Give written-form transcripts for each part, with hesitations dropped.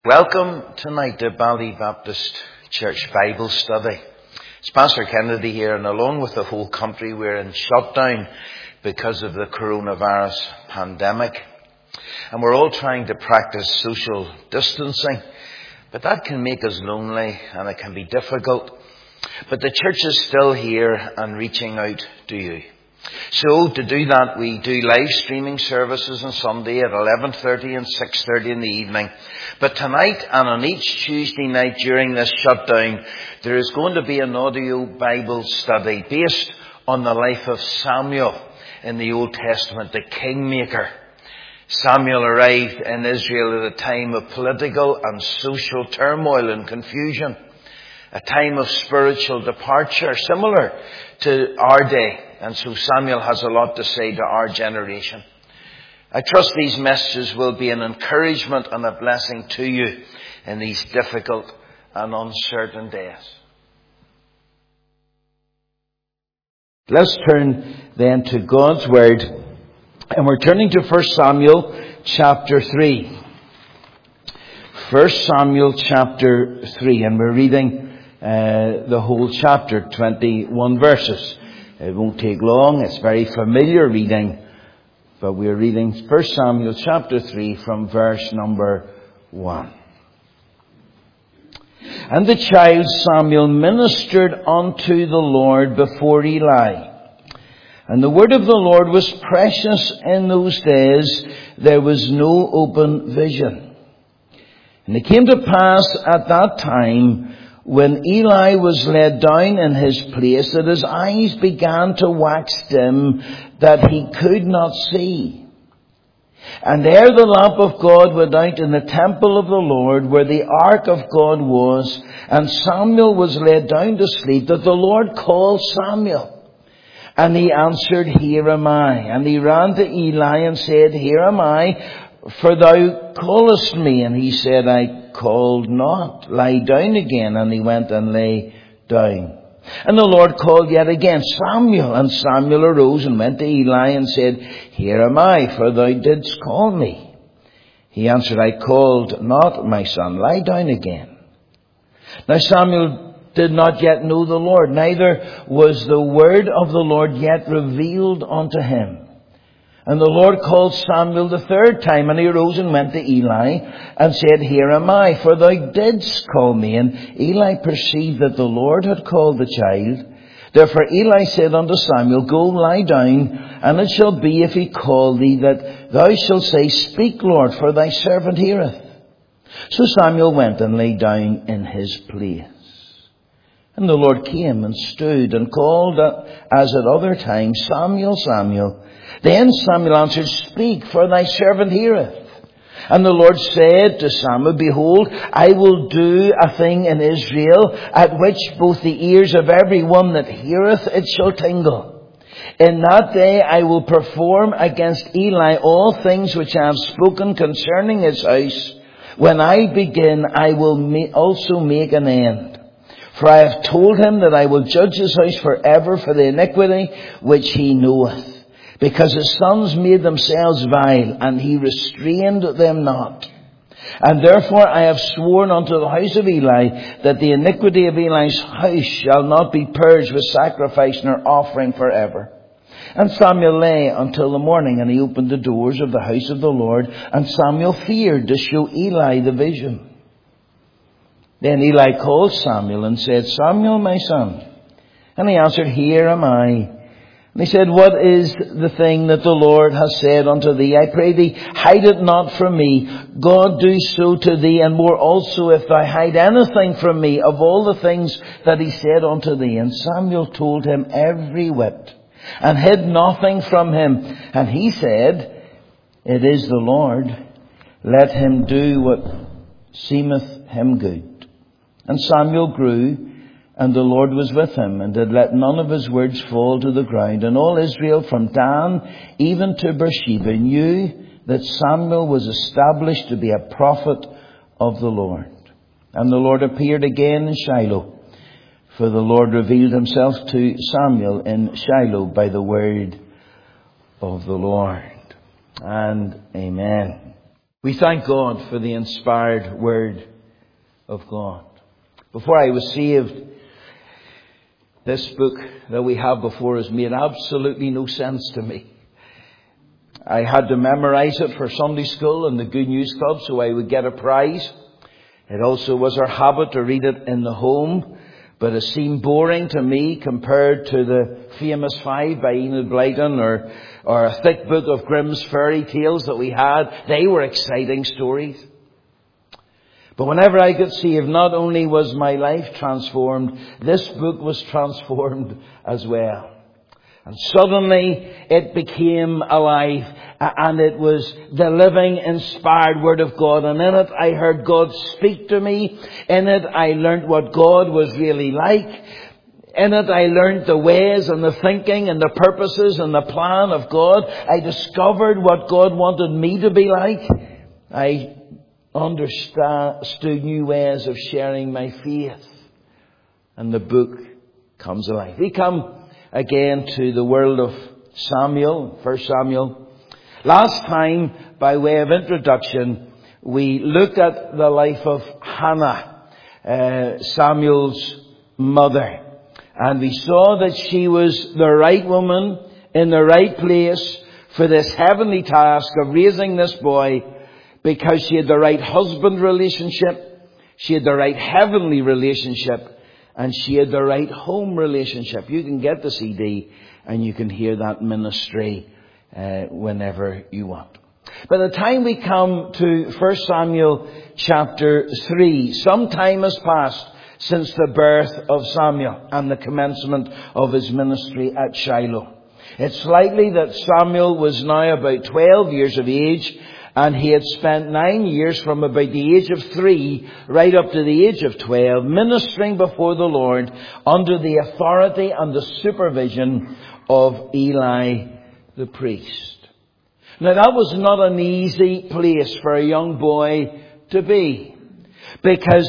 Welcome tonight to Bally Baptist Church Bible Study. It's Pastor Kennedy here, and along with the whole country, we're in shutdown because of the coronavirus pandemic. And we're all trying to practice social distancing, but that can make us lonely and it can be difficult. But the church is still here and reaching out to you. So to do that, we do live streaming services on Sunday at 11:30 and 6:30 in the evening. But tonight and on each Tuesday night during this shutdown, there is going to be an audio Bible study based on the life of Samuel in the Old Testament, the kingmaker. Samuel arrived in Israel at a time of political and social turmoil and confusion, a time of spiritual departure, similar to our day. And so Samuel has a lot to say to our generation. I trust these messages will be an encouragement and a blessing to you in these difficult and uncertain days. Let's turn then to God's Word. And we're turning to 1 Samuel chapter 3. 1 Samuel chapter 3. And we're reading the whole chapter, 21 verses. It won't take long. It's very familiar reading. But we're reading 1 Samuel chapter 3 from verse number 1. And the child Samuel ministered unto the Lord before Eli. And the word of the Lord was precious in those days. There was no open vision. And it came to pass at that time, when Eli was laid down in his place, that his eyes began to wax dim, that he could not see. And ere the lamp of God went out in the temple of the Lord, where the ark of God was, and Samuel was laid down to sleep, that the Lord called Samuel. And he answered, Here am I. And he ran to Eli and said, Here am I, for thou callest me. And he said, I called not. Lie down again. And he went and lay down. And the Lord called yet again, Samuel. And Samuel arose and went to Eli and said, Here am I, for thou didst call me. He answered, I called not, my son. Lie down again. Now Samuel did not yet know the Lord, neither was the word of the Lord yet revealed unto him. And the Lord called Samuel the third time, and he arose and went to Eli, and said, Here am I, for thou didst call me. And Eli perceived that the Lord had called the child. Therefore Eli said unto Samuel, Go lie down, and it shall be, if he call thee, that thou shalt say, Speak, Lord, for thy servant heareth. So Samuel went and lay down in his place. And the Lord came and stood and called, as at other times, Samuel, Samuel. Then Samuel answered, Speak, for thy servant heareth. And the Lord said to Samuel, Behold, I will do a thing in Israel, at which both the ears of every one that heareth it shall tingle. In that day I will perform against Eli all things which I have spoken concerning his house. When I begin, I will also make an end. For I have told him that I will judge his house forever for the iniquity which he knoweth. Because his sons made themselves vile, and he restrained them not. And therefore I have sworn unto the house of Eli, that the iniquity of Eli's house shall not be purged with sacrifice nor offering forever. And Samuel lay until the morning, and he opened the doors of the house of the Lord, and Samuel feared to show Eli the vision. Then Eli called Samuel and said, Samuel, my son. And he answered, Here am I. And he said, What is the thing that the Lord has said unto thee? I pray thee, hide it not from me. God do so to thee, and more also, if thou hide anything from me of all the things that he said unto thee. And Samuel told him every whit, and hid nothing from him. And he said, It is the Lord. Let him do what seemeth him good. And Samuel grew, and the Lord was with him, and did let none of his words fall to the ground. And all Israel from Dan even to Beersheba knew that Samuel was established to be a prophet of the Lord. And the Lord appeared again in Shiloh, for the Lord revealed himself to Samuel in Shiloh by the word of the Lord. And amen. We thank God for the inspired Word of God. Before I was saved, this book that we have before us made absolutely no sense to me. I had to memorize it for Sunday school and the Good News Club so I would get a prize. It also was our habit to read it in the home, but it seemed boring to me compared to the famous Five by Enid Blyton or a thick book of Grimm's fairy tales that we had. They were exciting stories. But whenever I got saved, not only was my life transformed, this book was transformed as well. And suddenly it became alive, and it was the living, inspired Word of God. And in it I heard God speak to me. In it I learned what God was really like. In it I learned the ways and the thinking and the purposes and the plan of God. I discovered what God wanted me to be like. I understood new ways of sharing my faith. And the book comes alive. We come again to the world of Samuel, 1 Samuel. Last time, by way of introduction, we looked at the life of Hannah, Samuel's mother. And we saw that she was the right woman in the right place for this heavenly task of raising this boy, because she had the right husband relationship, she had the right heavenly relationship, and she had the right home relationship. You can get the CD and you can hear that ministry whenever you want. By the time we come to 1 Samuel chapter 3, some time has passed since the birth of Samuel and the commencement of his ministry at Shiloh. It's likely that Samuel was now about 12 years of age, and he had spent 9 years from about the age of 3 right up to the age of 12 ministering before the Lord under the authority and the supervision of Eli the priest. Now that was not an easy place for a young boy to be, because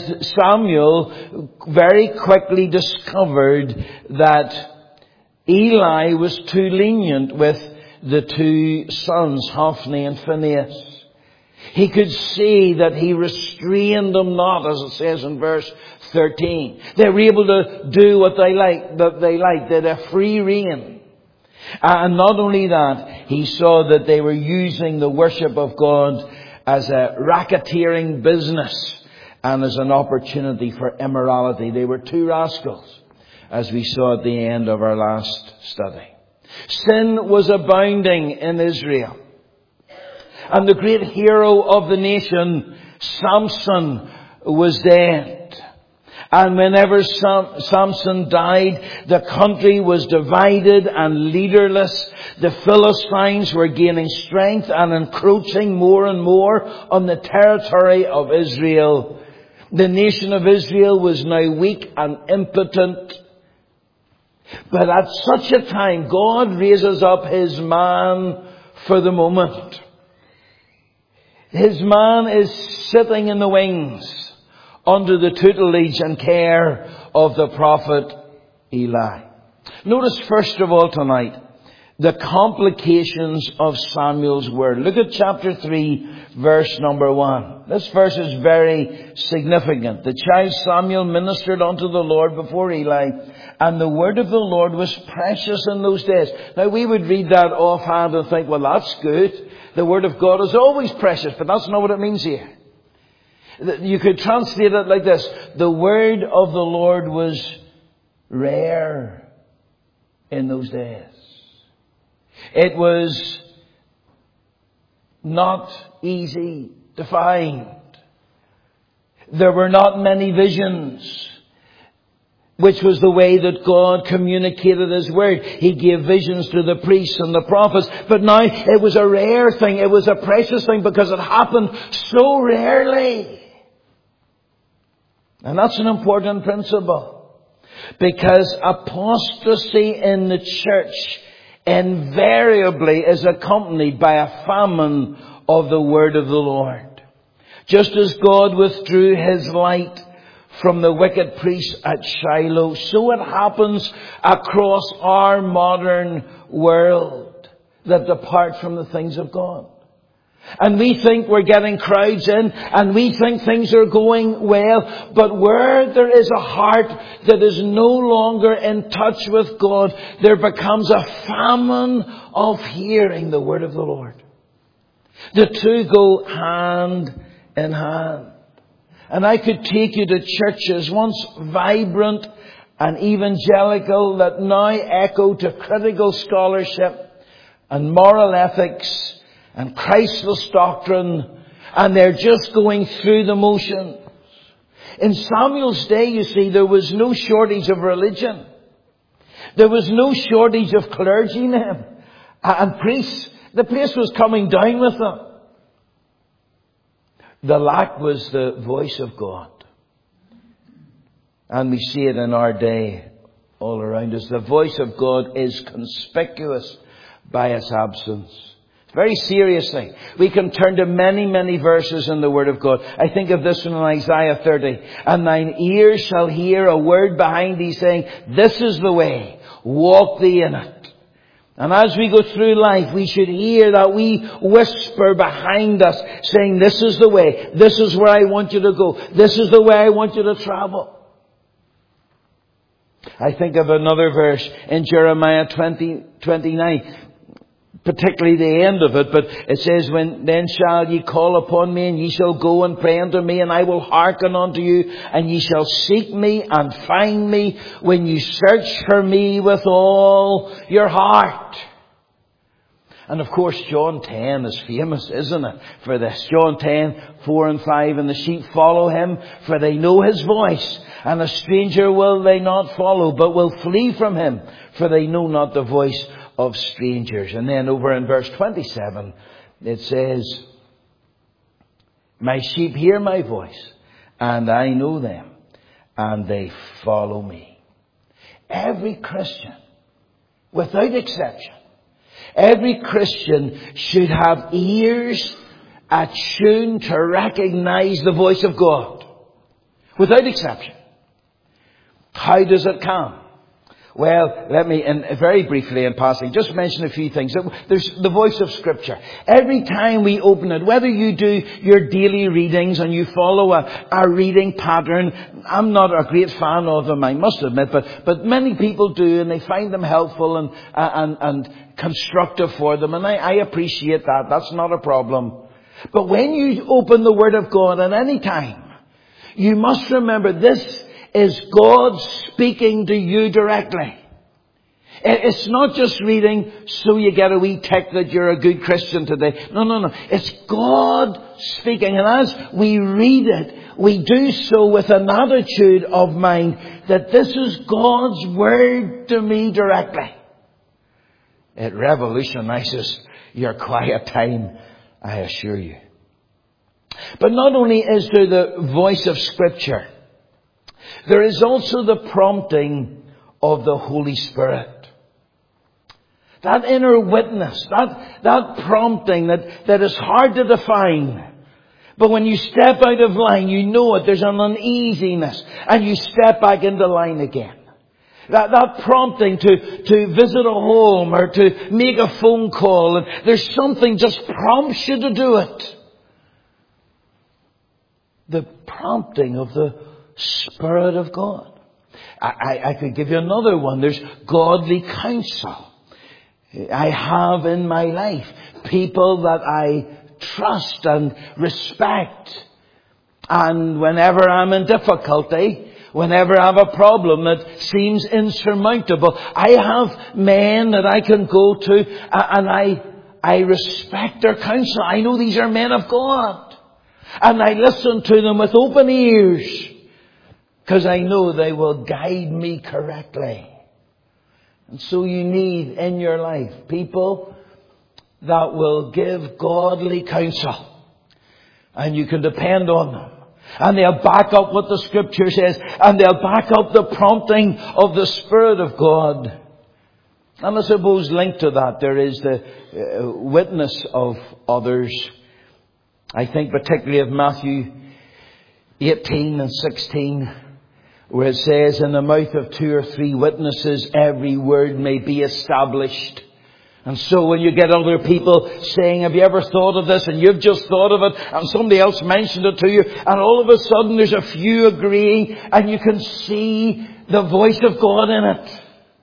Samuel very quickly discovered that Eli was too lenient with the two sons, Hophni and Phinehas. He could see that he restrained them not, as it says in verse 13. They were able to do what they liked. They had a free rein. And not only that, he saw that they were using the worship of God as a racketeering business and as an opportunity for immorality. They were two rascals, as we saw at the end of our last study. Sin was abounding in Israel. And the great hero of the nation, Samson, was dead. And whenever Samson died, the country was divided and leaderless. The Philistines were gaining strength and encroaching more and more on the territory of Israel. The nation of Israel was now weak and impotent. But at such a time, God raises up His man for the moment. His man is sitting in the wings under the tutelage and care of the prophet Eli. Notice first of all tonight the complications of Samuel's word. Look at chapter 3, verse number 1. This verse is very significant. The child Samuel ministered unto the Lord before Eli, and the word of the Lord was precious in those days. Now we would read that offhand and think, well, that's good. The word of God is always precious, but that's not what it means here. You could translate it like this. The word of the Lord was rare in those days. It was not easy to find. There were not many visions, which was the way that God communicated His word. He gave visions to the priests and the prophets, but now it was a rare thing. It was a precious thing because it happened so rarely. And that's an important principle, because apostasy in the church invariably is accompanied by a famine of the word of the Lord. Just as God withdrew His light from the wicked priests at Shiloh, so it happens across our modern world that depart from the things of God. And we think we're getting crowds in, and we think things are going well. But where there is a heart that is no longer in touch with God, there becomes a famine of hearing the word of the Lord. The two go hand in hand. And I could take you to churches once vibrant and evangelical that now echo to critical scholarship and moral ethics and Christless doctrine, and they're just going through the motions. In Samuel's day, you see, there was no shortage of religion. There was no shortage of clergymen and priests. The place was coming down with them. The lack was the voice of God. And we see it in our day all around us. The voice of God is conspicuous by its absence. Very seriously. We can turn to many, many verses in the Word of God. I think of this one in Isaiah 30. And thine ears shall hear a word behind thee saying, this is the way, walk thee in it. And as we go through life, we should hear that wee whisper behind us saying, this is the way, this is where I want you to go, this is the way I want you to travel. I think of another verse in Jeremiah 29. Particularly the end of it, but it says, then shall ye call upon me, and ye shall go and pray unto me, and I will hearken unto you, and ye shall seek me and find me when you search for me with all your heart. And of course, John 10 is famous, isn't it, for this? John 10, 4 and 5, and the sheep follow him, for they know his voice, and a stranger will they not follow, but will flee from him, for they know not the voice of strangers. And then over in verse 27, it says, my sheep hear my voice, and I know them, and they follow me. Every Christian, without exception, every Christian should have ears attuned to recognize the voice of God. Without exception. How does it come? Well, let me, very briefly in passing, just mention a few things. There's the voice of Scripture. Every time we open it, whether you do your daily readings and you follow a reading pattern, I'm not a great fan of them, I must admit, but many people do, and they find them helpful and constructive for them, and I appreciate that. That's not a problem. But when you open the Word of God at any time, you must remember this is God speaking to you directly. It's not just reading so you get a wee tick that you're a good Christian today. No. It's God speaking. And as we read it, we do so with an attitude of mind that this is God's word to me directly. It revolutionizes your quiet time, I assure you. But not only is there the voice of Scripture, there is also the prompting of the Holy Spirit. That inner witness, that prompting that is hard to define. But when you step out of line, you know it. There's an uneasiness. And you step back into line again. That prompting to visit a home or to make a phone call. And there's something just prompts you to do it. The prompting of the Spirit of God. I could give you another one. There's godly counsel. I have in my life people that I trust and respect. And whenever I'm in difficulty, whenever I have a problem that seems insurmountable, I have men that I can go to, and I respect their counsel. I know these are men of God. And I listen to them with open ears, because I know they will guide me correctly. And so you need in your life people that will give godly counsel. And you can depend on them. And they'll back up what the Scripture says. And they'll back up the prompting of the Spirit of God. And I suppose linked to that there is the witness of others. I think particularly of Matthew 18 and 16. Where it says, in the mouth of 2 or 3 witnesses, every word may be established. And so when you get other people saying, have you ever thought of this? And you've just thought of it, and somebody else mentioned it to you, and all of a sudden there's a few agreeing, and you can see the voice of God in it.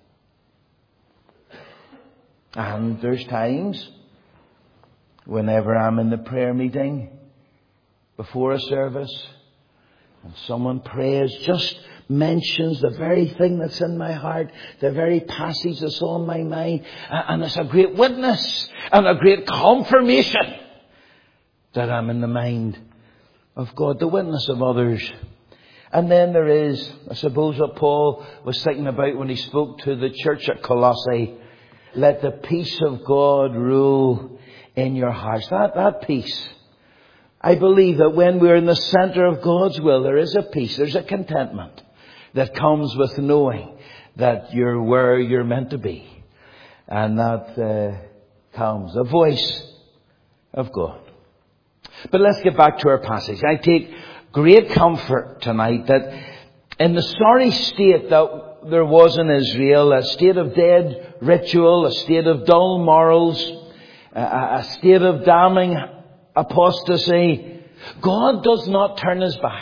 And there's times, whenever I'm in the prayer meeting, before a service, and someone prays, just mentions the very thing that's in my heart, the very passage that's on my mind, and it's a great witness and a great confirmation that I'm in the mind of God, the witness of others. And then there is, I suppose, what Paul was thinking about when he spoke to the church at Colossae. Let the peace of God rule in your hearts. That peace. I believe that when we're in the center of God's will, there is a peace, there's a contentment that comes with knowing that you're where you're meant to be. And that comes the voice of God. But let's get back to our passage. I take great comfort tonight that in the sorry state that there was in Israel, a state of dead ritual, a state of dull morals, a state of damning apostasy, God does not turn his back.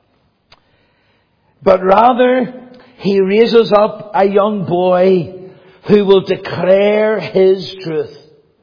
But rather, he raises up a young boy who will declare his truth.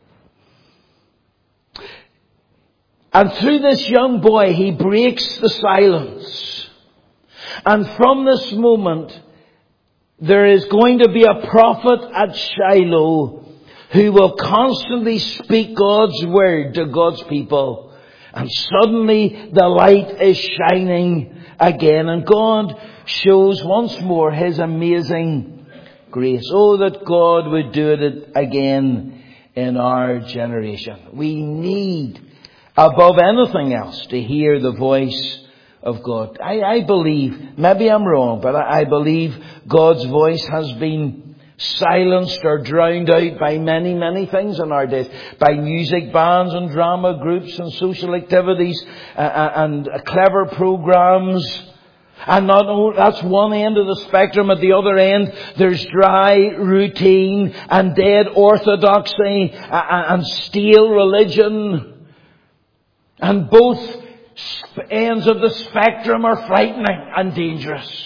And through this young boy, he breaks the silence. And from this moment, there is going to be a prophet at Shiloh who will constantly speak God's word to God's people. And suddenly the light is shining again. And God shows once more his amazing grace. Oh, that God would do it again in our generation. We need, above anything else, to hear the voice of God. I believe, maybe I'm wrong, but I believe God's voice has been silenced or drowned out by many, many things in our days. By music bands and drama groups and social activities and clever programs. And not only, that's one end of the spectrum. At the other end, there's dry routine and dead orthodoxy and stale religion. And both ends of the spectrum are frightening and dangerous.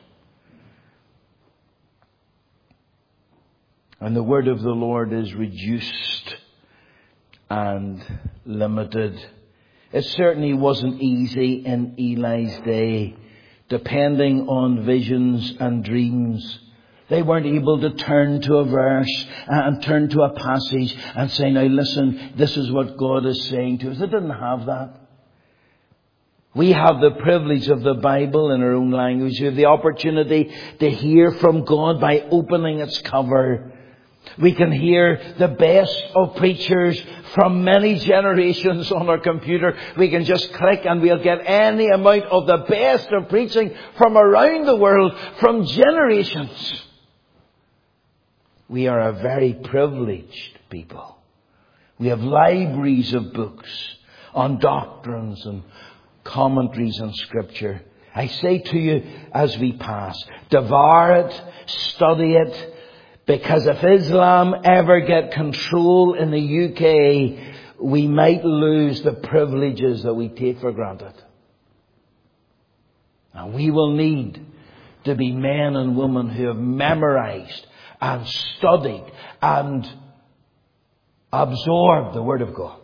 And the word of the Lord is reduced and limited. It certainly wasn't easy in Eli's day, depending on visions and dreams. They weren't able to turn to a verse and turn to a passage and say, now listen, this is what God is saying to us. They didn't have that. We have the privilege of the Bible in our own language. We have the opportunity to hear from God by opening its cover. We can hear the best of preachers from many generations on our computer. We can just click and we'll get any amount of the best of preaching from around the world, from generations. We are a very privileged people. We have libraries of books on doctrines and commentaries on Scripture. I say to you as we pass, devour it, study it, because if Islam ever get control in the UK, we might lose the privileges that we take for granted. And we will need to be men and women who have memorized and studied and absorbed the Word of God.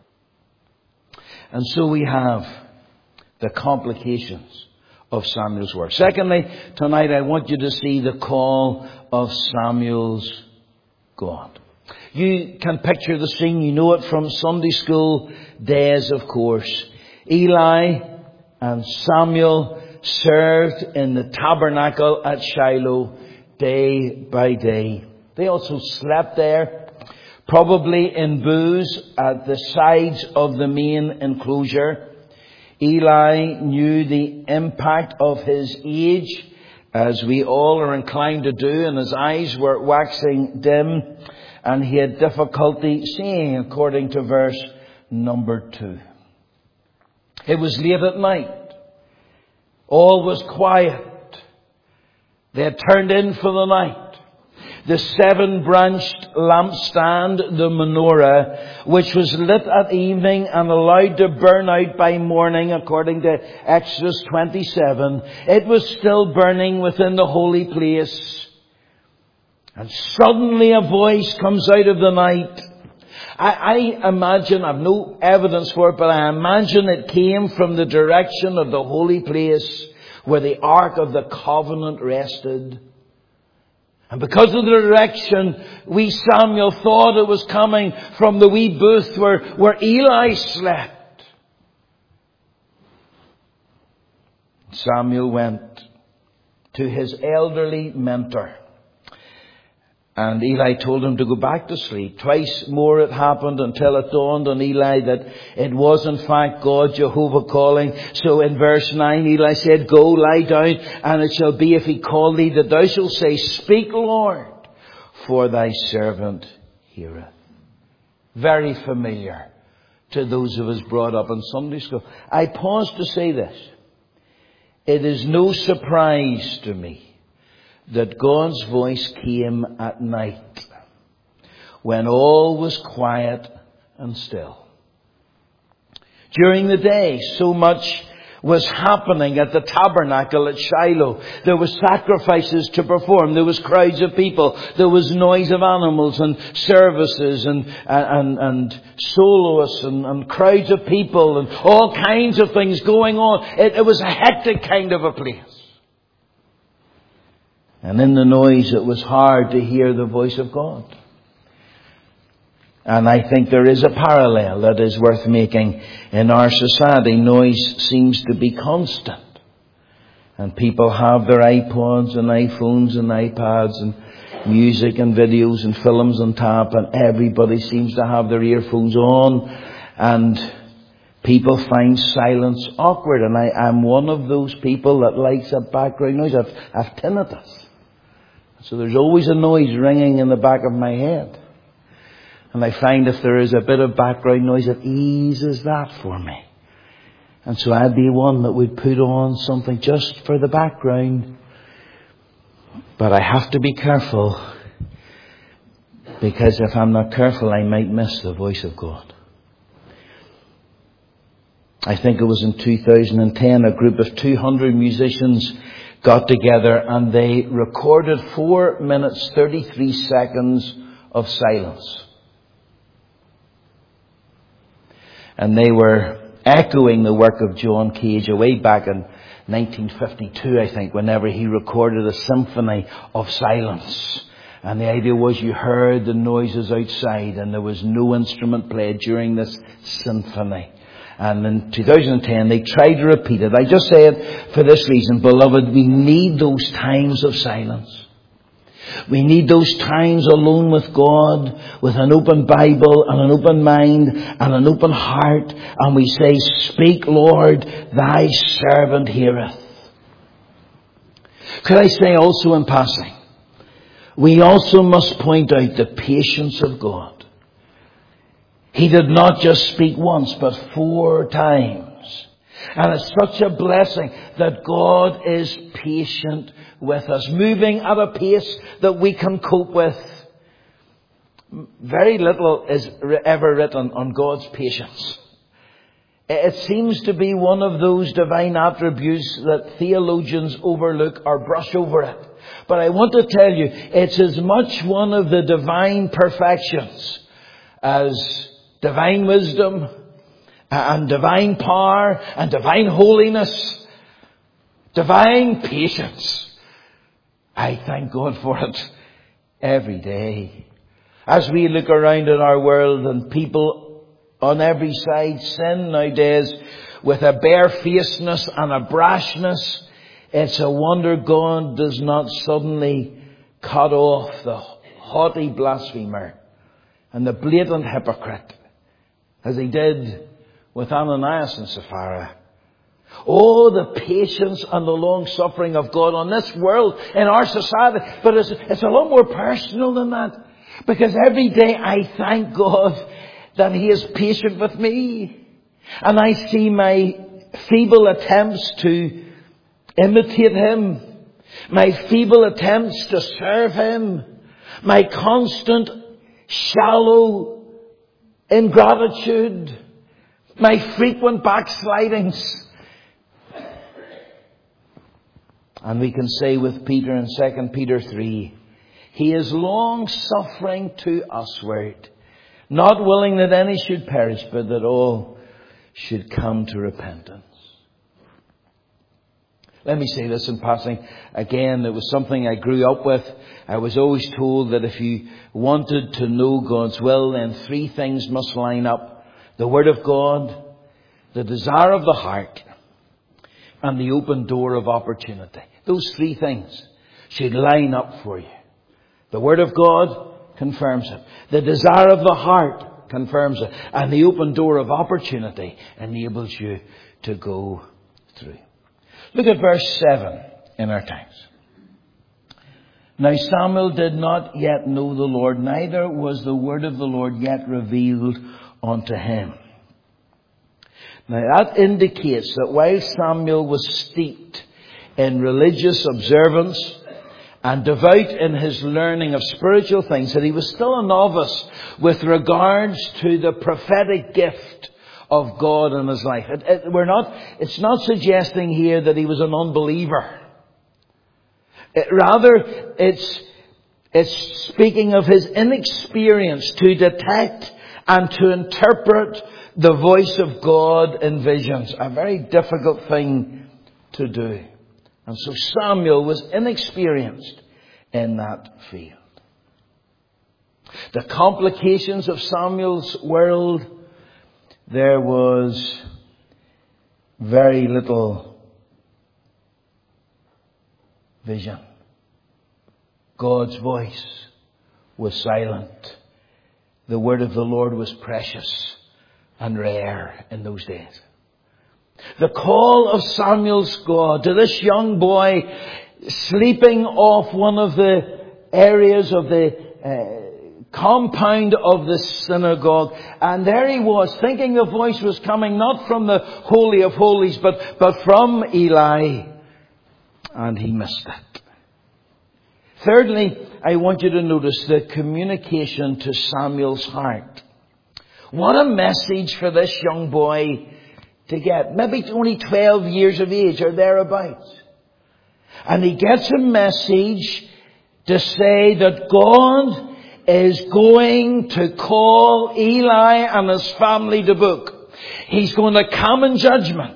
And so we have the complications of Samuel's work. Secondly, tonight I want you to see the call of Samuel's God. You can picture the scene. You know it from Sunday school days, of course. Eli and Samuel served in the tabernacle at Shiloh day by day. They also slept there, probably in booths at the sides of the main enclosure. Eli knew the impact of his age, as we all are inclined to do, and his eyes were waxing dim, and he had difficulty seeing, according to verse number 2. It was late at night. All was quiet. They had turned in for the night. The 7-branched lampstand, the menorah, which was lit at evening and allowed to burn out by morning, according to Exodus 27, it was still burning within the holy place. And suddenly a voice comes out of the night. I imagine, I've no evidence for it, but I imagine it came from the direction of the holy place where the Ark of the Covenant rested. And because of the direction, wee Samuel thought it was coming from the wee booth where Eli slept. Samuel went to his elderly mentor. And Eli told him to go back to sleep. Twice more it happened until it dawned on Eli that it was in fact God, Jehovah, calling. So in verse 9, Eli said, "Go, lie down, and it shall be if he call thee that thou shalt say, Speak, Lord, for thy servant heareth." Very familiar to those of us brought up in Sunday school. I pause to say this. It is no surprise to me that God's voice came at night when all was quiet and still. During the day, so much was happening at the tabernacle at Shiloh. There were sacrifices to perform. There was crowds of people. There was noise of animals and services and soloists and crowds of people and all kinds of things going on. It was a hectic kind of a place. And in the noise, it was hard to hear the voice of God. And I think there is a parallel that is worth making in our society. Noise seems to be constant. And people have their iPods and iPhones and iPads and music and videos and films on tap, and everybody seems to have their earphones on, and people find silence awkward. And I'm one of those people that likes a background noise. I've tinnitus. So there's always a noise ringing in the back of my head. And I find if there is a bit of background noise, it eases that for me. And so I'd be one that would put on something just for the background. But I have to be careful, because if I'm not careful, I might miss the voice of God. I think it was in 2010, a group of 200 musicians got together and they recorded 4 minutes 33 seconds of silence. And they were echoing the work of John Cage way back in 1952, I think, whenever he recorded a symphony of silence. And the idea was you heard the noises outside and there was no instrument played during this symphony. And in 2010, they tried to repeat it. I just say it for this reason, beloved, we need those times of silence. We need those times alone with God, with an open Bible and an open mind and an open heart. And we say, Speak, Lord, thy servant heareth. Could I say also in passing, we also must point out the patience of God. He did not just speak once, but 4 times. And it's such a blessing that God is patient with us, moving at a pace that we can cope with. Very little is ever written on God's patience. It seems to be one of those divine attributes that theologians overlook or brush over it. But I want to tell you, it's as much one of the divine perfections as divine wisdom and divine power and divine holiness, divine patience. I thank God for it every day. As we look around in our world and people on every side sin nowadays with a barefacedness and a brashness, it's a wonder God does not suddenly cut off the haughty blasphemer and the blatant hypocrite, as he did with Ananias and Sapphira. Oh, the patience and the long suffering of God on this world, in our society. But it's a lot more personal than that. Because every day I thank God that He is patient with me. And I see my feeble attempts to imitate Him. My feeble attempts to serve Him. my constant shallow ingratitude, my frequent backslidings. And we can say with Peter in 2 Peter 3, He is long suffering to usward, not willing that any should perish, but that all should come to repentance. Let me say this in passing. Again, it was something I grew up with. I was always told that if you wanted to know God's will, then three things must line up. The Word of God, the desire of the heart, and the open door of opportunity. Those three things should line up for you. The Word of God confirms it. The desire of the heart confirms it. And the open door of opportunity enables you to go through. Look at verse 7 in our text. Now Samuel did not yet know the Lord, neither was the word of the Lord yet revealed unto him. Now that indicates that while Samuel was steeped in religious observance and devout in his learning of spiritual things, that he was still a novice with regards to the prophetic gift of God in his life. It's not suggesting here that he was an unbeliever. Rather, it's speaking of his inexperience to detect and to interpret the voice of God in visions. A very difficult thing to do. And so Samuel was inexperienced in that field. The complications of Samuel's world, there was very little vision. God's voice was silent. The word of the Lord was precious and rare in those days. The call of Samuel's God to this young boy sleeping off one of the areas of the compound of the synagogue. And there he was, thinking the voice was coming not from the Holy of Holies, but from Eli. And he missed it. Thirdly, I want you to notice the communication to Samuel's heart. What a message for this young boy to get. Maybe only 12 years of age or thereabouts. And he gets a message to say that God is going to call Eli and his family to book. He's going to come in judgment.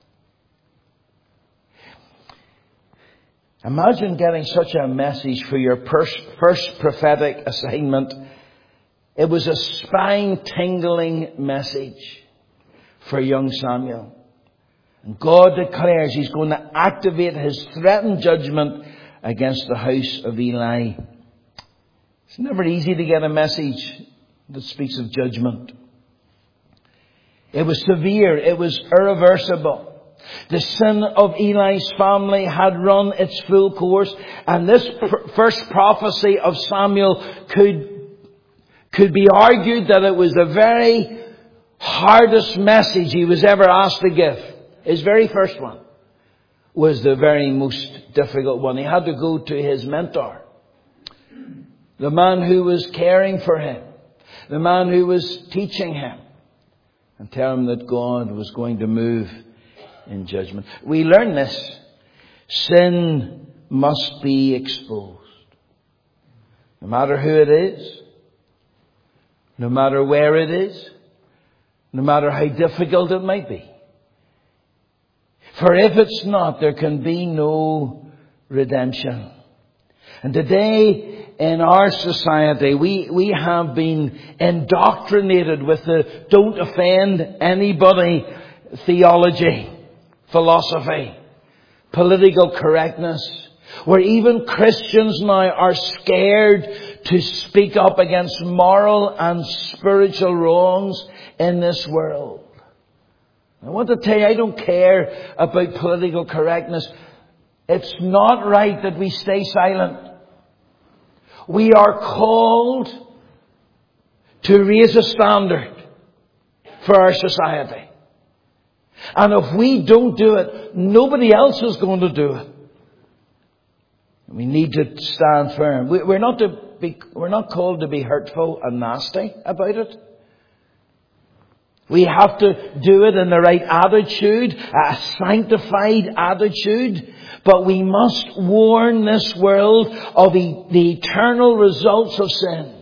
Imagine getting such a message for your first prophetic assignment. It was a spine-tingling message for young Samuel. And God declares He's going to activate His threatened judgment against the house of Eli. It's never easy to get a message that speaks of judgment. It was severe. It was irreversible. The sin of Eli's family had run its full course, and this first prophecy of Samuel could be argued that it was the very hardest message he was ever asked to give. His very first one was the very most difficult one. He had to go to his mentor, the man who was caring for him, the man who was teaching him, and tell him that God was going to move in judgment. We learn this. Sin must be exposed. No matter who it is, no matter where it is, no matter how difficult it might be. For if it's not, there can be no redemption. And today in our society, we have been indoctrinated with the don't offend anybody theology, philosophy, political correctness, where even Christians now are scared to speak up against moral and spiritual wrongs in this world. I want to tell you, I don't care about political correctness. It's not right that we stay silent. We are called to raise a standard for our society. And if we don't do it, nobody else is going to do it. We need to stand firm. We're not to called to be hurtful and nasty about it. We have to do it in the right attitude, a sanctified attitude. But we must warn this world of the eternal results of sin.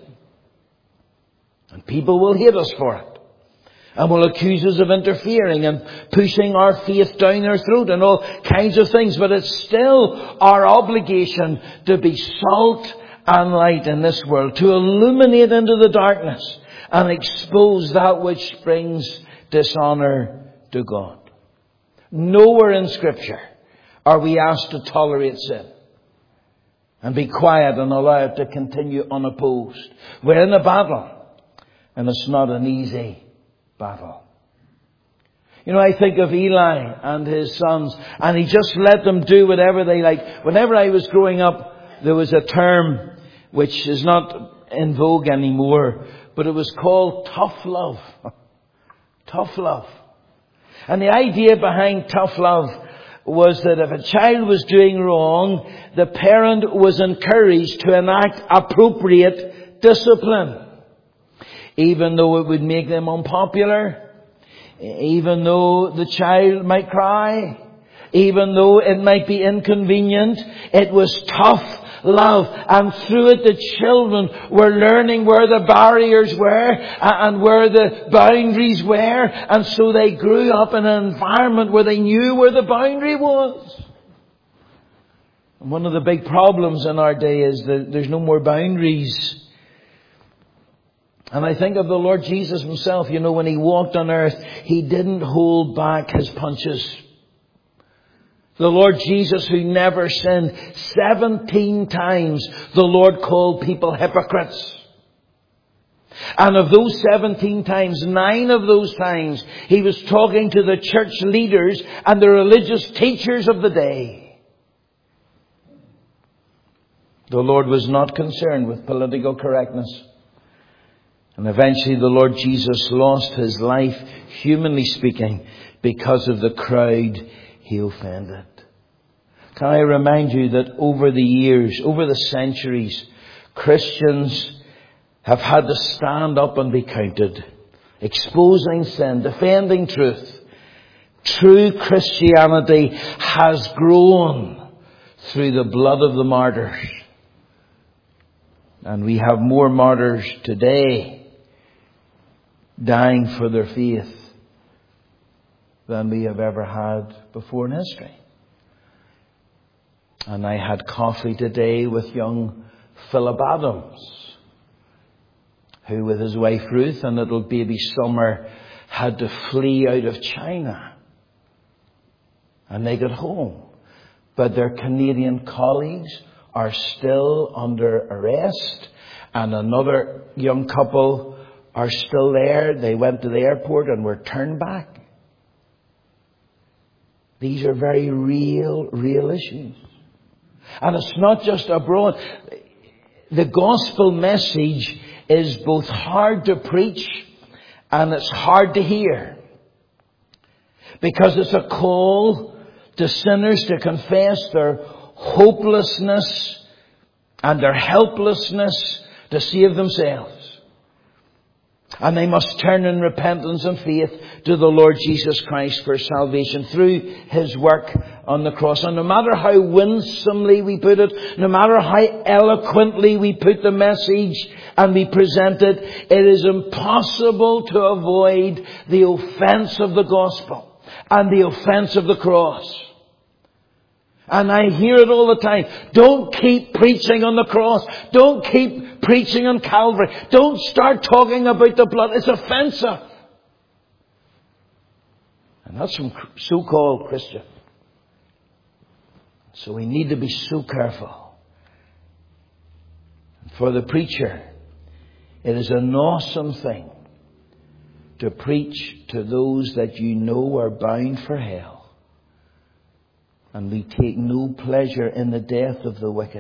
And people will hate us for it. And will accuse us of interfering and pushing our faith down their throat and all kinds of things. But it's still our obligation to be salt and light in this world, to illuminate into the darkness and expose that which brings dishonour to God. Nowhere in Scripture are we asked to tolerate sin and be quiet and allow it to continue unopposed. We're in a battle, and it's not an easy battle. You know, I think of Eli and his sons, and he just let them do whatever they like. Whenever I was growing up, there was a term which is not in vogue anymore, but it was called tough love. Tough love. And the idea behind tough love was that if a child was doing wrong, the parent was encouraged to enact appropriate discipline. Even though it would make them unpopular, even though the child might cry, even though it might be inconvenient, it was tough love. And through it, the children were learning where the barriers were and where the boundaries were. And so they grew up in an environment where they knew where the boundary was. And one of the big problems in our day is that there's no more boundaries. And I think of the Lord Jesus himself. You know, when he walked on earth, he didn't hold back his punches. The Lord Jesus, who never sinned, 17 times the Lord called people hypocrites. And of those 17 times, 9 of those times, he was talking to the church leaders and the religious teachers of the day. The Lord was not concerned with political correctness. And eventually the Lord Jesus lost his life, humanly speaking, because of the crowd he offended. Can I remind you that over the years, over the centuries, Christians have had to stand up and be counted, exposing sin, defending truth. True Christianity has grown through the blood of the martyrs. And we have more martyrs today dying for their faith than we have ever had before in history. And I had coffee today with young Philip Adams, who with his wife Ruth and little baby Summer had to flee out of China. And they got home. But their Canadian colleagues are still under arrest. And another young couple are still there. They went to the airport and were turned back. These are very real issues. And it's not just abroad. The gospel message is both hard to preach and it's hard to hear. Because it's a call to sinners to confess their hopelessness and their helplessness to save themselves. And they must turn in repentance and faith to the Lord Jesus Christ for salvation through his work on the cross. And no matter how winsomely we put it, no matter how eloquently we put the message and we present it, it is impossible to avoid the offence of the gospel and the offence of the cross. And I hear it all the time. Don't keep preaching on the cross. Don't keep preaching on Calvary. Don't start talking about the blood. It's offensive. And that's from so-called Christian. So we need to be so careful. For the preacher, it is an awesome thing to preach to those that you know are bound for hell. And we take no pleasure in the death of the wicked.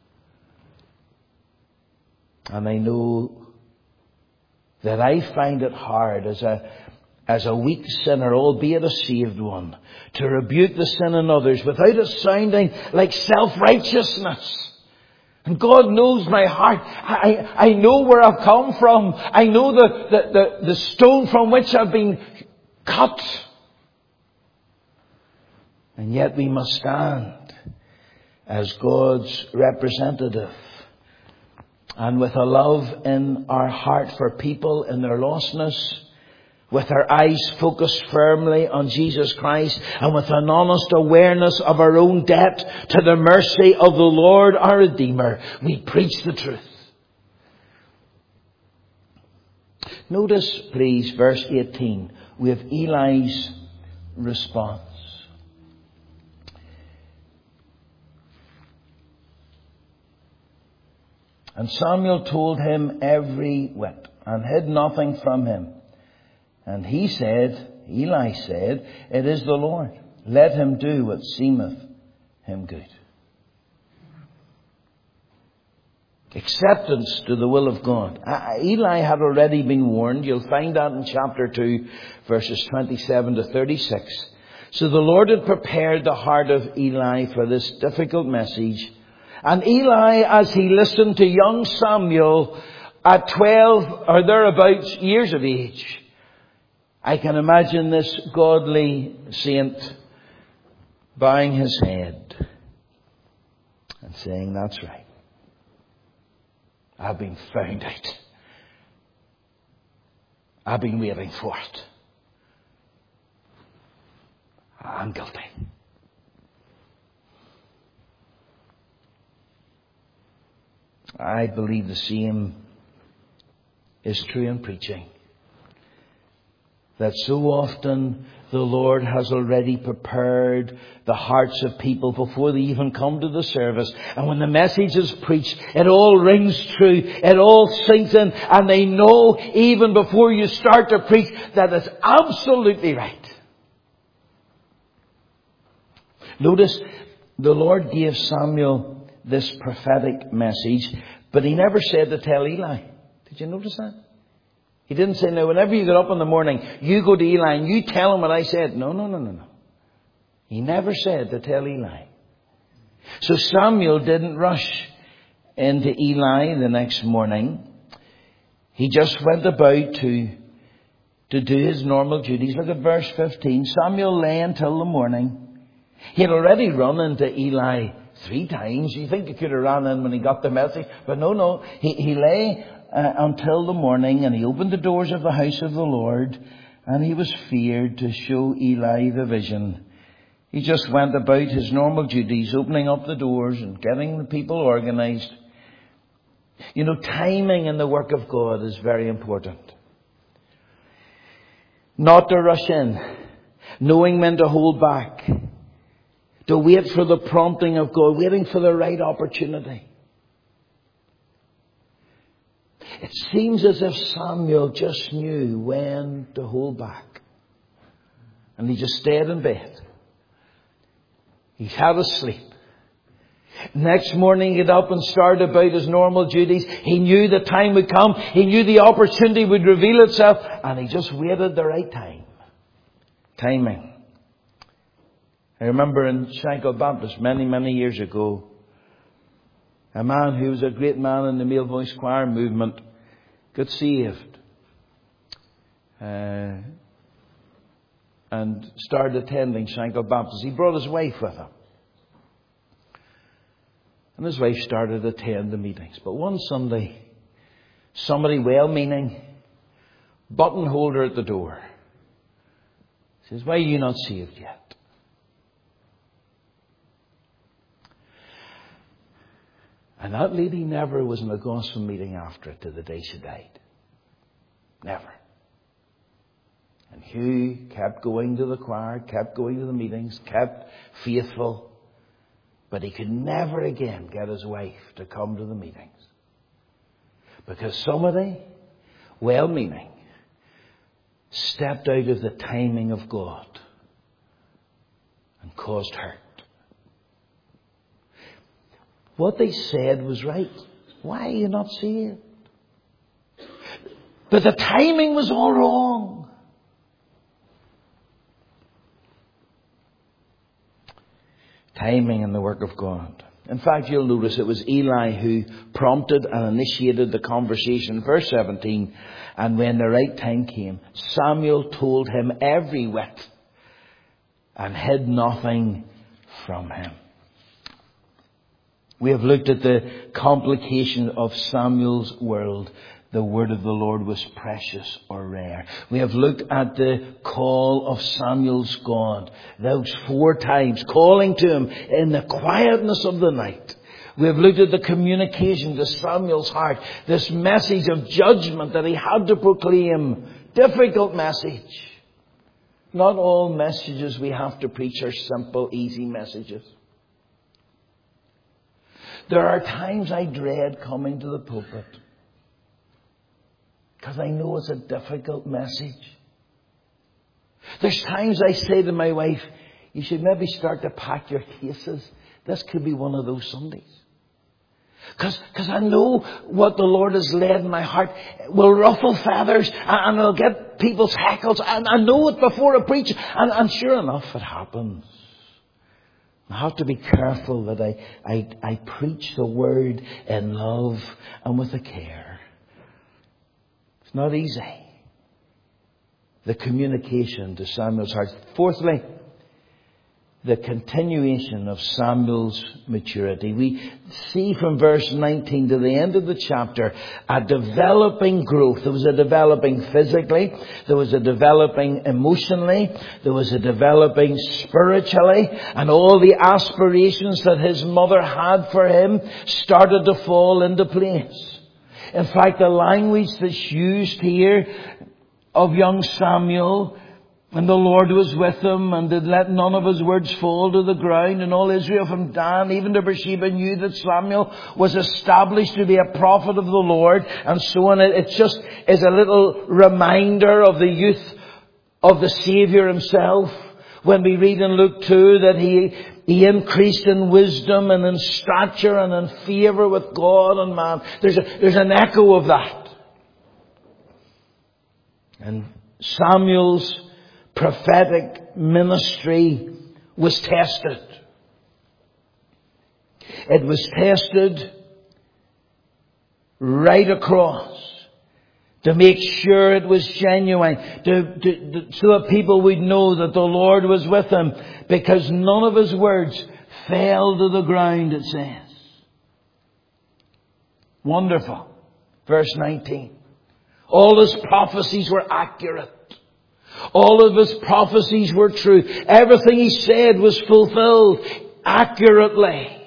And I know that I find it hard as a weak sinner, albeit a saved one, to rebuke the sin in others without it sounding like self-righteousness. And God knows my heart. I know where I've come from. I know the stone from which I've been cut. And yet we must stand as God's representative, and with a love in our heart for people in their lostness, with our eyes focused firmly on Jesus Christ, and with an honest awareness of our own debt to the mercy of the Lord our Redeemer, we preach the truth. Notice, please, verse 18. We have Eli's response. And Samuel told him every whit, and hid nothing from him. And he said, Eli said, it is the Lord. Let him do what seemeth him good. Acceptance to the will of God. Eli had already been warned. You'll find that in chapter 2, verses 27 to 36. So the Lord had prepared the heart of Eli for this difficult message. And Eli, as he listened to young Samuel at 12 or thereabouts years of age, I can imagine this godly saint bowing his head and saying, that's right. I've been found out. I've been waiting for it. I'm guilty. I believe the same is true in preaching. That so often the Lord has already prepared the hearts of people before they even come to the service. And when the message is preached, it all rings true. It all sinks in. And they know even before you start to preach that it's absolutely right. Notice the Lord gave Samuel this prophetic message, but he never said to tell Eli. Did you notice that? He didn't say, now, whenever you get up in the morning, you go to Eli and you tell him what I said. No. He never said to tell Eli. So Samuel didn't rush into Eli the next morning. He just went about to do his normal duties. Look at verse 15. Samuel lay until the morning. He had already run into Eli 3 times. You think he could have ran in when he got the message. But no. He lay until the morning, and he opened the doors of the house of the Lord, and he was feared to show Eli the vision. He just went about his normal duties, opening up the doors and getting the people organized. You know, timing in the work of God is very important. Not to rush in, knowing when to hold back, to wait for the prompting of God, waiting for the right opportunity. It seems as if Samuel just knew when to hold back. And he just stayed in bed. He had a sleep. Next morning he got up and started about his normal duties. He knew the time would come. He knew the opportunity would reveal itself. And he just waited the right time. Timing. I remember in Shankill Baptist many years ago, a man who was a great man in the male voice choir movement got saved and started attending Shankill Baptist. He brought his wife with him. And his wife started to attend the meetings. But one Sunday, somebody well-meaning buttonholed her at the door. Says, why are you not saved yet? And that lady never was in a gospel meeting after it to the day she died. Never. And Hugh kept going to the choir, kept going to the meetings, kept faithful. But he could never again get his wife to come to the meetings. Because somebody, well-meaning, stepped out of the timing of God and caused hurt. What they said was right. Why are you not saved? But the timing was all wrong. Timing in the work of God. In fact, you'll notice it was Eli who prompted and initiated the conversation. Verse 17, and when the right time came, Samuel told him every whit and hid nothing from him. We have looked at the complication of Samuel's world. The word of the Lord was precious or rare. We have looked at the call of Samuel's God. Those 4 times calling to him in the quietness of the night. We have looked at the communication to Samuel's heart. This message of judgment that he had to proclaim. Difficult message. Not all messages we have to preach are simple, easy messages. There are times I dread coming to the pulpit. Because I know it's a difficult message. There's times I say to my wife, you should maybe start to pack your cases. This could be one of those Sundays. Because I know what the Lord has laid in my heart will ruffle feathers and it'll get people's hackles. And I know it before I preach. And sure enough, it happens. I have to be careful that I preach the word in love and with a care. It's not easy. The communication to Samuel's heart. Fourthly, the continuation of Samuel's maturity. We see from verse 19 to the end of the chapter a developing growth. There was a developing physically. There was a developing emotionally. There was a developing spiritually. And all the aspirations that his mother had for him started to fall into place. In fact, the language that's used here of young Samuel, and the Lord was with him, and did let none of his words fall to the ground, and all Israel from Dan even to Beersheba knew that Samuel was established to be a prophet of the Lord, and so on. It just is a little reminder of the youth of the Saviour himself. When we read in Luke 2 that he increased in wisdom and in stature and in favour with God and man. There's an echo of that. And Samuel's prophetic ministry was tested. It was tested right across to make sure it was genuine, so that people would know that the Lord was with him, because none of his words fell to the ground, it says. Wonderful. Verse 19. All his prophecies were accurate. All of his prophecies were true. Everything he said was fulfilled accurately.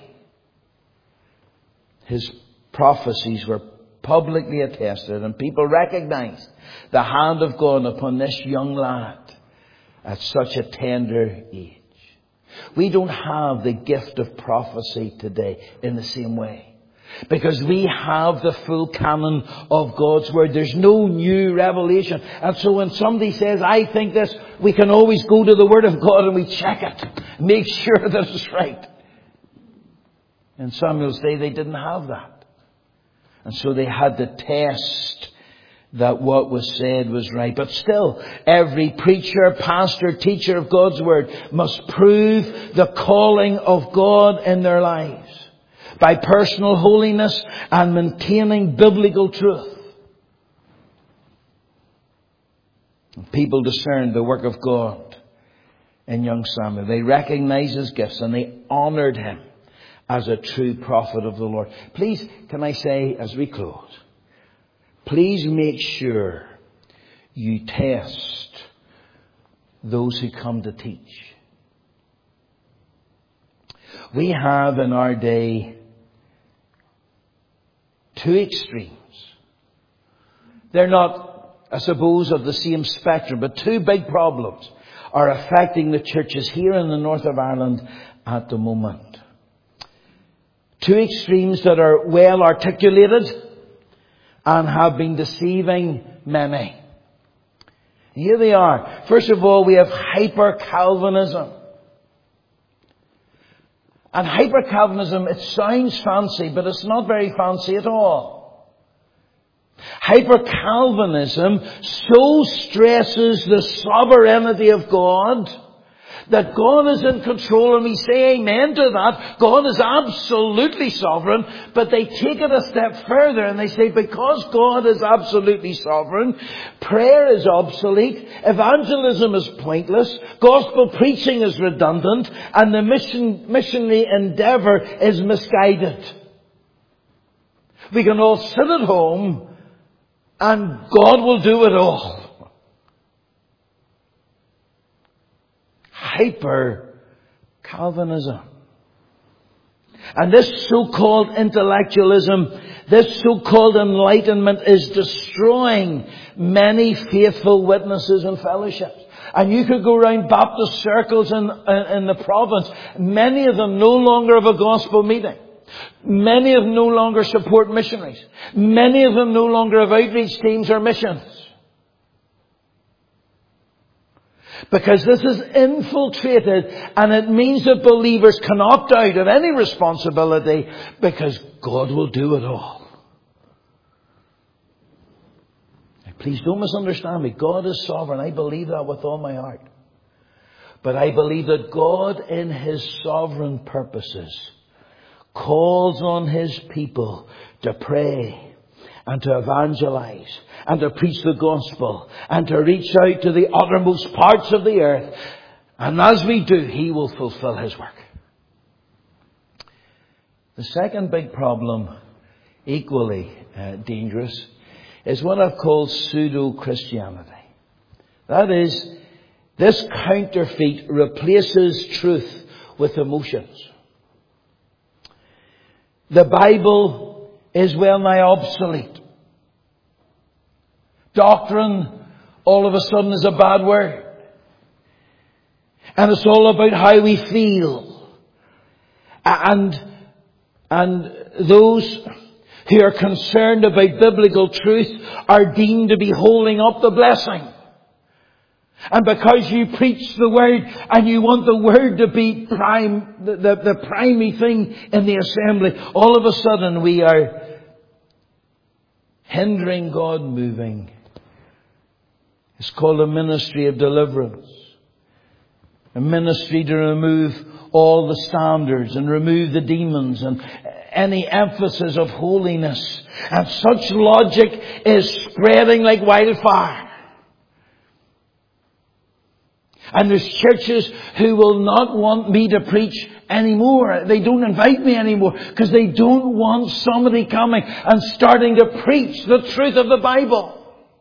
His prophecies were publicly attested, and people recognized the hand of God upon this young lad at such a tender age. We don't have the gift of prophecy today in the same way, because we have the full canon of God's Word. There's no new revelation. And so when somebody says, I think this, we can always go to the Word of God and we check it. Make sure that it's right. In Samuel's day, they didn't have that. And so they had to test that what was said was right. But still, every preacher, pastor, teacher of God's Word must prove the calling of God in their lives by personal holiness and maintaining biblical truth. People discerned the work of God in young Samuel. They recognized his gifts and they honored him as a true prophet of the Lord. Please, can I say as we close, please make sure you test those who come to teach. We have in our day two extremes. They're not, I suppose, of the same spectrum, but two big problems are affecting the churches here in the north of Ireland at the moment. Two extremes that are well articulated and have been deceiving many. Here they are. First of all, we have hyper-Calvinism. And hyper-Calvinism, it sounds fancy, but it's not very fancy at all. Hyper-Calvinism so stresses the sovereignty of God that God is in control, and we say amen to that. God is absolutely sovereign, but they take it a step further and they say, because God is absolutely sovereign, prayer is obsolete, evangelism is pointless, gospel preaching is redundant, and the missionary endeavour is misguided. We can all sit at home and God will do it all. Hyper-Calvinism. And this so-called intellectualism, this so-called enlightenment is destroying many faithful witnesses and fellowships. And you could go around Baptist circles in the province. Many of them no longer have a gospel meeting. Many of them no longer support missionaries. Many of them no longer have outreach teams or missions. Because this is infiltrated, and it means that believers can opt out of any responsibility because God will do it all. Now, please don't misunderstand me. God is sovereign. I believe that with all my heart. But I believe that God in His sovereign purposes calls on His people to pray and to evangelize and to preach the gospel and to reach out to the uttermost parts of the earth. And as we do, He will fulfill His work. The second big problem, equally dangerous, is what I've called pseudo-Christianity. That is, this counterfeit replaces truth with emotions. The Bible is well nigh obsolete. Doctrine, all of a sudden, is a bad word. And it's all about how we feel. And those who are concerned about biblical truth are deemed to be holding up the blessing. And because you preach the Word and you want the Word to be the primary thing in the assembly, all of a sudden we are hindering God moving. It's called a ministry of deliverance. A ministry to remove all the standards and remove the demons and any emphasis of holiness. And such logic is spreading like wildfire. And there's churches who will not want me to preach anymore. They don't invite me anymore because they don't want somebody coming and starting to preach the truth of the Bible.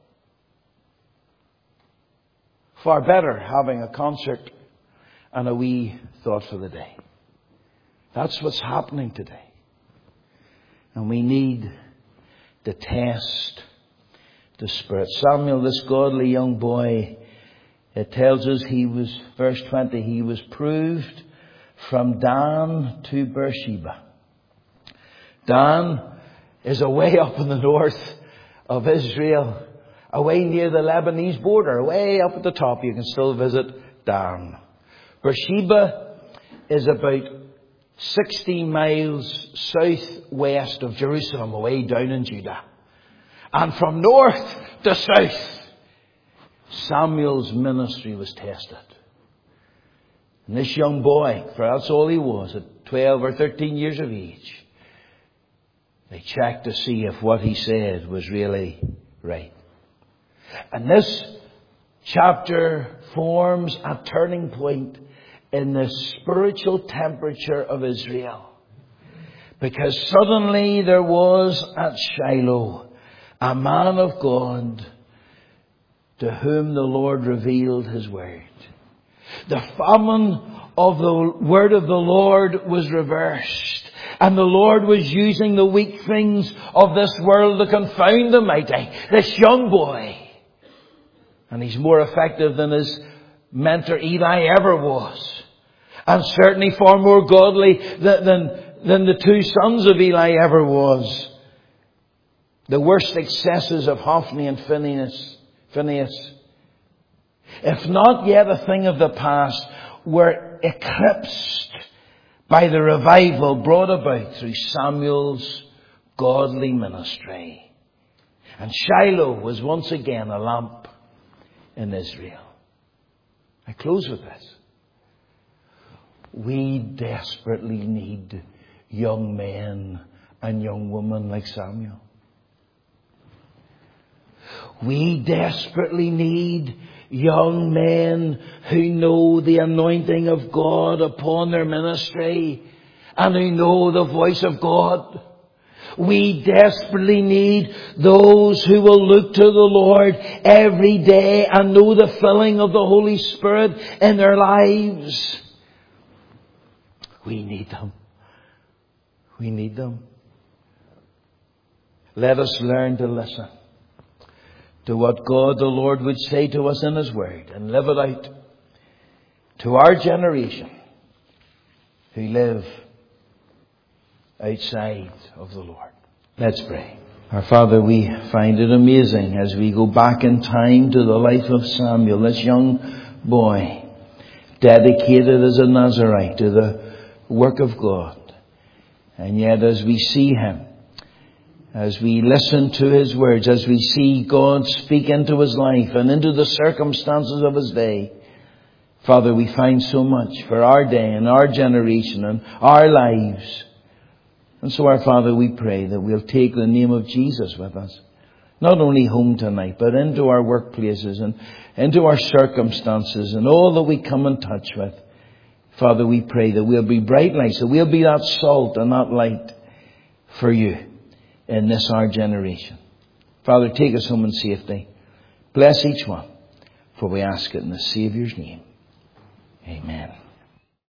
Far better having a concert and a wee thought for the day. That's what's happening today. And we need to test the Spirit. Samuel, this godly young boy, it tells us he was, verse 20, he was proved from Dan to Beersheba. Dan is away up in the north of Israel, away near the Lebanese border, way up at the top. You can still visit Dan. Beersheba is about 60 miles southwest of Jerusalem, away down in Judah. And from north to south, Samuel's ministry was tested. And this young boy, for that's all he was, at 12 or 13 years of age, they checked to see if what he said was really right. And this chapter forms a turning point in the spiritual temperature of Israel. Because suddenly there was at Shiloh a man of God to whom the Lord revealed His word. The famine of the word of the Lord was reversed. And the Lord was using the weak things of this world to confound the mighty. This young boy. And he's more effective than his mentor Eli ever was. And certainly far more godly than the two sons of Eli ever was. The worst excesses of Hophni and Phinehas, if not yet a thing of the past, were eclipsed by the revival brought about through Samuel's godly ministry. And Shiloh was once again a lamp in Israel. I close with this. We desperately need young men and young women like Samuel. We desperately need young men who know the anointing of God upon their ministry and who know the voice of God. We desperately need those who will look to the Lord every day and know the filling of the Holy Spirit in their lives. We need them. We need them. Let us learn to listen to what God the Lord would say to us in His Word and live it out to our generation who live outside of the Lord. Let's pray. Our Father, we find it amazing as we go back in time to the life of Samuel, this young boy, dedicated as a Nazirite to the work of God. And yet as we see him, as we listen to his words, as we see God speak into his life and into the circumstances of his day, Father, we find so much for our day and our generation and our lives. And so, our Father, we pray that we'll take the name of Jesus with us, not only home tonight, but into our workplaces and into our circumstances and all that we come in touch with. Father, we pray that we'll be bright lights, that we'll be that salt and that light for you in this our generation. Father, take us home in safety. Bless each one, for we ask it in the Saviour's name. Amen.